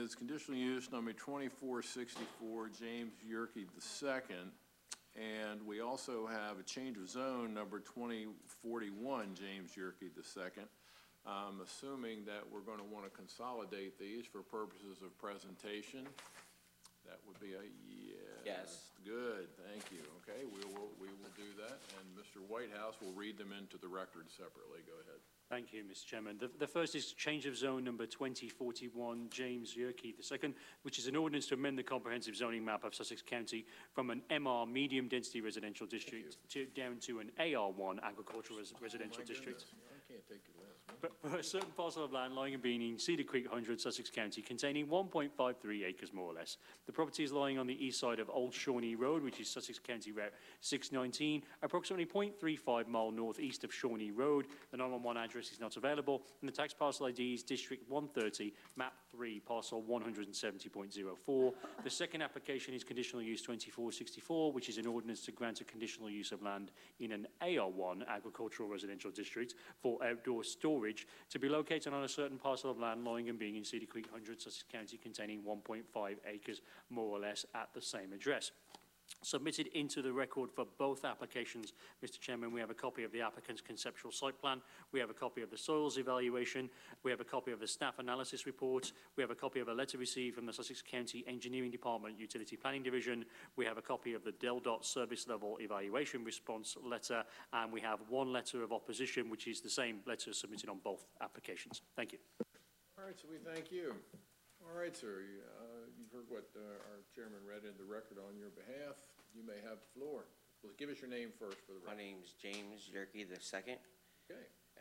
is conditional use number 2464, James Yerke II. And we also have a change of zone number 2041, James Yerke II. I'm assuming that we're going to want to consolidate these for purposes of presentation. That would be a yes. Yes. Good, thank you. Okay, we will do that, and Mr. Whitehouse will read them into the record separately. Go ahead. Thank you, Mr. Chairman. The first is change of zone number 2041, James Yerke II, which is an ordinance to amend the comprehensive zoning map of Sussex County from an MR medium density residential district down to an AR1 agricultural residential district. I can't take your last one. But for a certain parcel of land lying and being in Cedar Creek 100, Sussex County, containing 1.53 acres more or less. The property is lying on the east side of Old Shawnee Road, which is Sussex County Route 619, approximately 0.35 mile northeast of Shawnee Road. The 911 address is not available, and the tax parcel ID is District 130, Map 3, Parcel 170.04. The second application is conditional use 2464, which is an ordinance to grant a conditional use of land in an AR1 agricultural residential district for outdoor storage to be located on a certain parcel of land lying and being in Cedar Creek 100, Sussex County, containing 1.5 acres more or less at the same address. Submitted into the record for both applications, Mr. Chairman, we have a copy of the applicant's conceptual site plan, we have a copy of the soils evaluation, we have a copy of the staff analysis report, we have a copy of a letter received from the Sussex County Engineering Department Utility Planning Division, we have a copy of the DELDOT service level evaluation response letter, and we have one letter of opposition, which is the same letter submitted on both applications. Thank you. All right, so we thank you. All right, sir. You've heard what our chairman read in the record on your behalf. You may have the floor. Well, give us your name first for the record. My name's James Yerke II. Okay.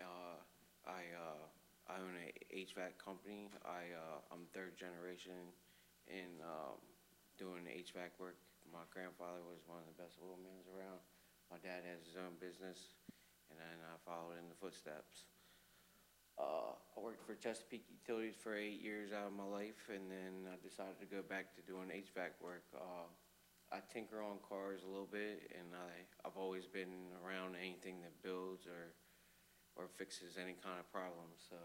I own a HVAC company. I'm third generation in doing HVAC work. My grandfather was one of the best oilmen around. My dad has his own business, and then I followed in the footsteps. I worked for Chesapeake Utilities for 8 years out of my life, and then I decided to go back to doing HVAC work. I tinker on cars a little bit, and I've always been around anything that builds or fixes any kind of problem. So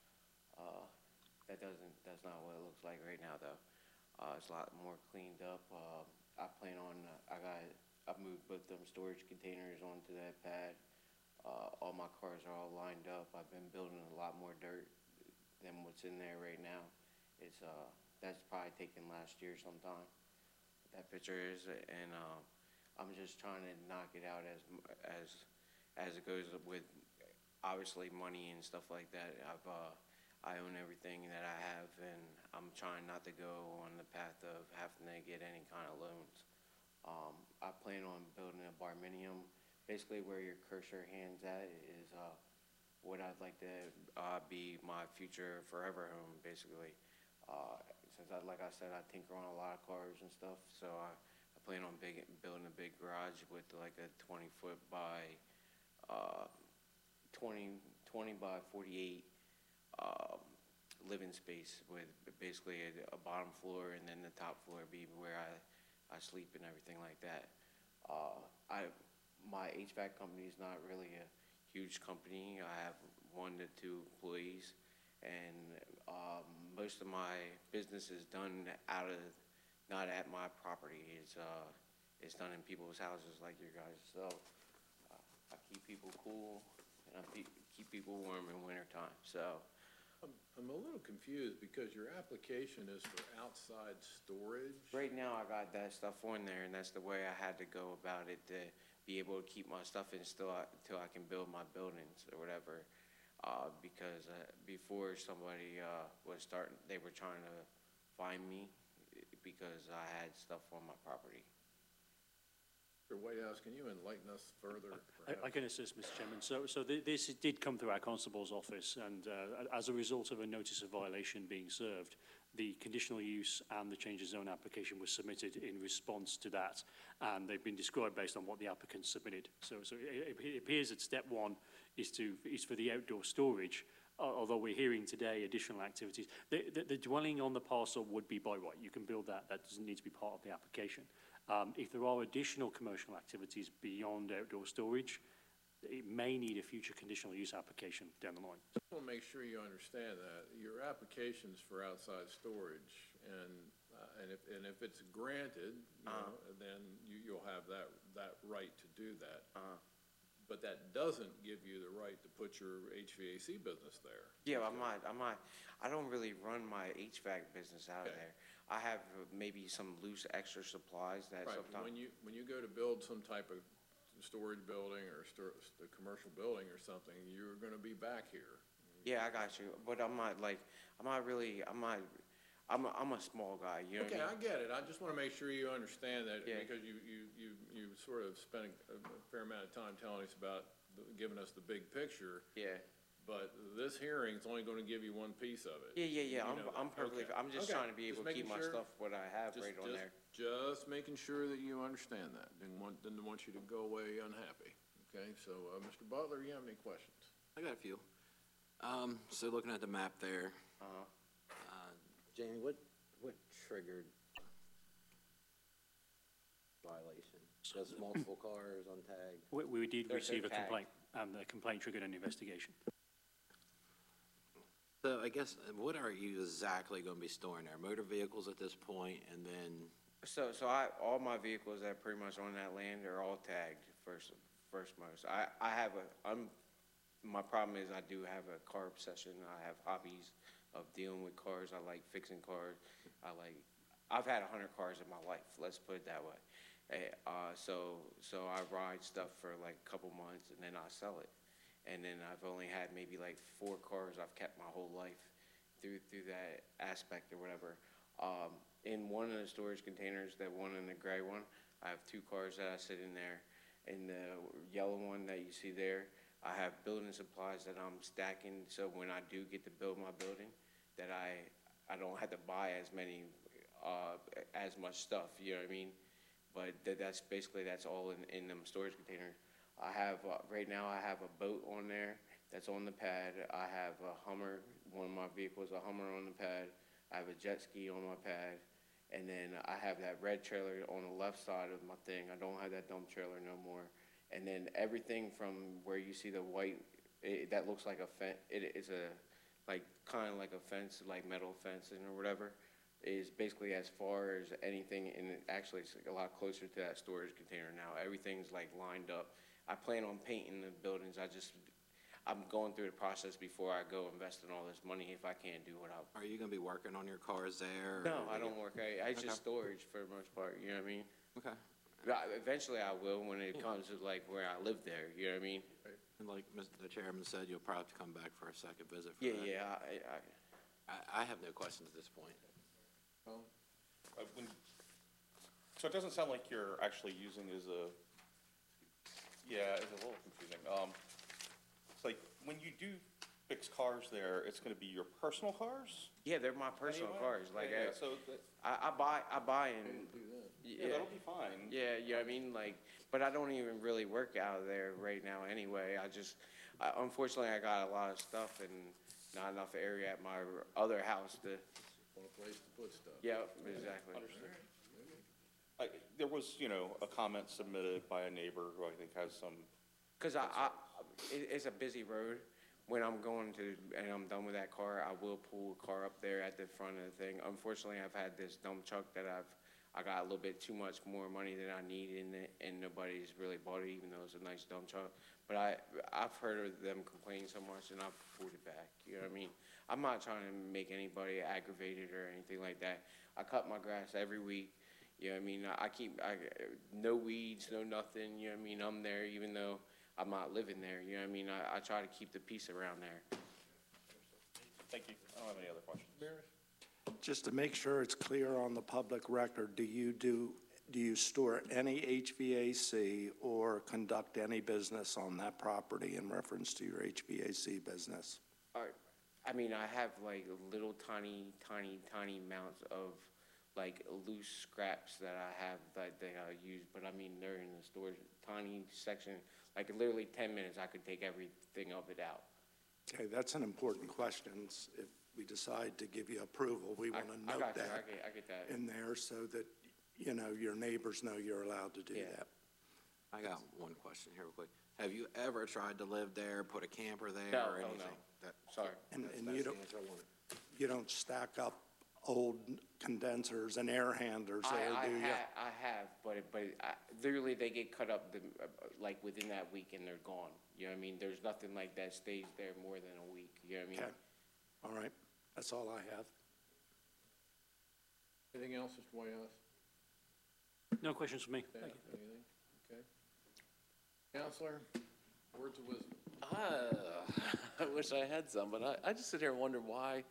that's not what it looks like right now, though. It's a lot more cleaned up. I plan on I've moved both them storage containers onto that pad. All my cars are all lined up. I've been building a lot more dirt than what's in there right now. That's probably taken last year sometime. That picture is, and I'm just trying to knock it out as it goes with obviously money and stuff like that. I own everything that I have, and I'm trying not to go on the path of having to get any kind of loans. I plan on building a barminium. Basically, where your cursor hands at is what I'd like to be my future forever home, basically. Since, like I said, I tinker on a lot of cars and stuff, so I plan on building a big garage with like a 20-foot by 20 by 48 living space with basically a bottom floor, and then the top floor be where I sleep and everything like that. My HVAC company is not really a huge company. I have 1 to 2 employees, and most of my business is done not at my property. It's done in people's houses like your guys. So I keep people cool, and I keep people warm in wintertime. So I'm a little confused because your application is for outside storage. Right now I got that stuff on there, and that's the way I had to go about it to be able to keep my stuff in still until I can build my buildings or whatever. Because before somebody they were trying to find me because I had stuff on my property. Mr. Whitehouse, can you enlighten us further? I can assist, Mr. Chairman. So this did come through our constable's office, and as a result of a notice of violation being served, the conditional use and the change of zone application was submitted in response to that, and they've been described based on what the applicant submitted. So it appears that step one is for the outdoor storage, although we're hearing today additional activities. The dwelling on the parcel would be by right. You can build that. That doesn't need to be part of the application. If there are additional commercial activities beyond outdoor storage, it may need a future conditional use application down the line. I want to make sure you understand that your applications for outside storage and if it's granted, you know, then you'll have that right to do that. But that doesn't give you the right to put your HVAC business there. Yeah, I don't really run my HVAC business out of Okay. there. I have maybe some loose extra supplies that Right, but sometimes. when you go to build some type of storage building or a commercial building or something, you're gonna be back here. Yeah, I got you, but I'm not I'm a small guy, you know what Okay, I I mean? get it. I just wanna make sure you understand that, Yeah. because you sort of spent a fair amount of time telling us about, giving us the big picture, Yeah, but this hearing's only gonna give you one piece of it. yeah, You I'm, know I'm that. perfectly, Okay. I'm just Okay. trying to be Just able to keep making my sure. stuff, what I have Just- right on there. Just making sure that you understand that. Didn't want you to go away unhappy. Okay, so, Mr. Butler, you have any questions? I got a few. So looking at the map there, Uh-huh. Jamie, what triggered violation? Just multiple cars untagged? We did They're receive a tagged. complaint, and the complaint triggered an investigation. So I guess, what are you exactly gonna be storing there? Motor vehicles at this point, and then, So all my vehicles that are pretty much on that land are all tagged first most. My problem is I do have a car obsession. I have hobbies of dealing with cars. I like fixing cars. I've had 100 cars in my life, let's put it that way. So I ride stuff for like a couple months and then I sell it. And then I've only had maybe like 4 cars I've kept my whole life through that aspect or whatever. In one of the storage containers, that one in the gray one, I have 2 cars that I sit in there. In the yellow one that you see there, I have building supplies that I'm stacking, so when I do get to build my building, that I don't have to buy as much stuff, you know what I mean? But that's all in them storage containers. I have, right now I have a boat on there that's on the pad. I have a Hummer, one of my vehicles, a Hummer on the pad. I have a jet ski on my pad. And then I have that red trailer on the left side of my thing. I don't have that dump trailer no more. And then everything from where you see the white, that looks like a fence, it's kind of like a fence, like metal fencing or whatever, is basically as far as anything, and actually it's a lot closer to that storage container now. Everything's like lined up. I plan on painting the buildings. I'm going through the process before I go invest in all this money if I can't do what are you gonna be working on your cars there? No, I don't work. It's just storage for the most part, you know what I mean? Okay. Eventually I will when it comes to like where I live there, you know what I mean? And like the chairman said, you'll probably have to come back for a second visit for Yeah, that. yeah, I have no questions at this point. So it doesn't sound like you're actually using it's a little confusing. It's like, when you do fix cars there, it's gonna be your personal cars? yeah, they're my personal Anyway? cars, like, Yeah, so, I buy and, yeah, that'll be fine. yeah, you know what I mean, like, but I don't even really work out of there right now anyway. Unfortunately, I got a lot of stuff and not enough area at my other house to, Want a place to put stuff? yeah, exactly. Understood. There was, a comment submitted by a neighbor who I think has some, Cause it's a busy road. When I'm going to, and I'm done with that car, I will pull a car up there at the front of the thing. Unfortunately, I've had this dump truck that I got a little bit too much more money than I need in it, and nobody's really bought it, even though it's a nice dump truck. But I've heard of them complaining so much, and I've pulled it back, you know what I mean? I'm not trying to make anybody aggravated or anything like that. I cut my grass every week, you know what I mean? No weeds, no nothing, you know what I mean? I'm there even though I'm not living there, you know what I mean? I try to keep the peace around there. thank you, I don't have any other questions. Just to make sure it's clear on the public record, do you store any HVAC or conduct any business on that property in reference to your HVAC business? I mean, I have like little tiny amounts of like loose scraps that I have that I use, but I mean, they're in the storage, tiny section, like literally 10 minutes, I could take everything of it out. Okay, that's an important question. If we decide to give you approval, we want to I note got you. that I get that. in there so that, your neighbors know you're allowed to do Yeah. that. I got one question here real quick. Have you ever tried to live there, put a camper there No, or oh, anything? no. That- Sorry. And that's you the don't, answer I wanted. you don't stack up old condensers and air handlers there, do you? I have, but literally they get cut up like within that week and they're gone. You know what I mean? There's nothing like that stays there more than a week. You know what I mean? Okay, all right, that's all I have. Anything else, Mr. Whitehouse? No questions for me. Staff, Thank you. anything? Okay. Counselor, words of wisdom. I wish I had some, but I just sit here and wonder why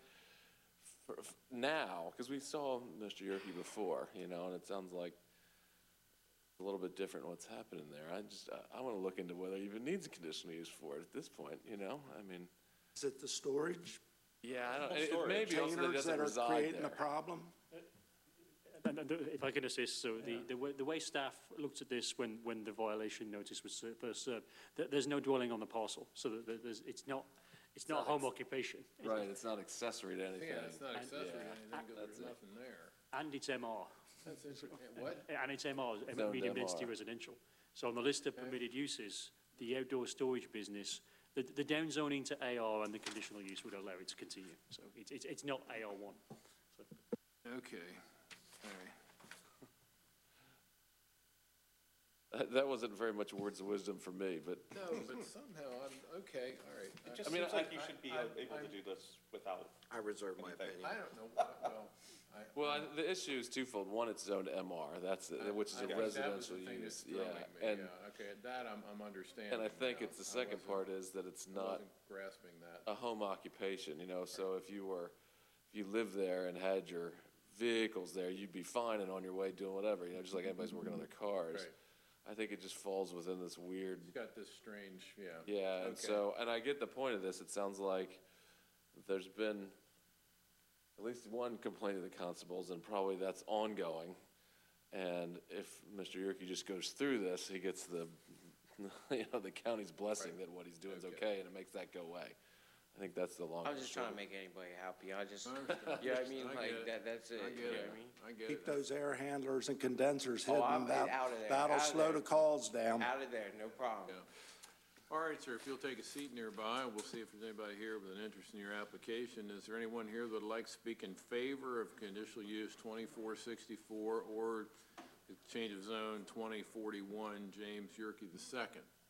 now, because we saw Mr. Yerke before, you know, and it sounds like a little bit different what's happening there. I want to look into whether it even needs a conditional use for it at this point, you know? I mean, Is it the storage yeah, I don't, it may be also that it containers doesn't that are reside creating the there. problem? And if I can assist, so the way staff looked at this when the violation notice was first served, there's no dwelling on the parcel, so that it's not home occupation. Right, it's not accessory to anything. Yeah, it's not accessory to Yeah. anything, because there's nothing there. And it's MR. That's interesting. What? And it's MR, Zoned medium density MR. residential. So on the list of permitted uses, the outdoor storage business, the downzoning to AR and the conditional use would allow it to continue. So it's not AR1. So. Okay, all right. That wasn't very much words of wisdom for me, but No, but somehow, okay, all right. It just I mean, seems like you I- should be I- able to do this without, I reserve my Anything. opinion. I don't know, well, the issue is twofold. One, it's zoned MR, which is I a think that was residential the thing use, that's throwing me, and okay, that I'm understanding. and I think now. it's the second I part is that it's wasn't not grasping that. a home occupation, you know, so if you lived there and had your vehicles there, you'd be fine and on your way doing whatever, you know, just like anybody's working on their cars. Right. I think it just falls within this weird, It's got this strange, yeah. yeah, and Okay. so, and I get the point of this, it sounds like there's been at least one complaint of the constables, and probably that's ongoing. And if Mr. Yerke just goes through this, he gets the, you know, the county's blessing that what he's doing is okay, and it makes that go away. I think that's the long. I was just trying to make anybody happy. I just, I understand. you know what I mean? I get Like, it. that's it. I You get know it, what I mean? I get Keep it. those air handlers and condensers Oh, hidden. I'm That- out of there, That'll out of slow there. the calls down. Out of there, no problem. Yeah. All right, sir, if you'll take a seat nearby, we'll see if there's anybody here with an interest in your application. Is there anyone here that would like to speak in favor of conditional use 2464 or the change of zone 2041, James Yerke II?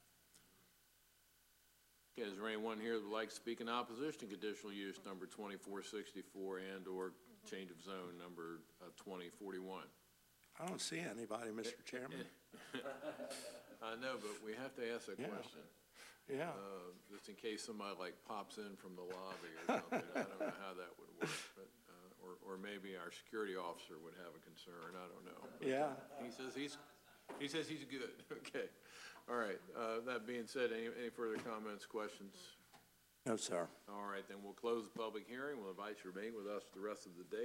Okay, is there anyone here that would like to speak in opposition to conditional use number 2464 and/or change of zone number 2041? I don't see anybody, Mr. Chairman. I know, but we have to ask a Yeah. question. Yeah, Just in case somebody like pops in from the lobby or something. I don't know how that would work, but, or maybe our security officer would have a concern, I don't know. yeah. He says he's good, okay. All right, that being said, any further comments, questions? No, sir. All right, then we'll close the public hearing. We'll invite you to remain with us the rest of the day.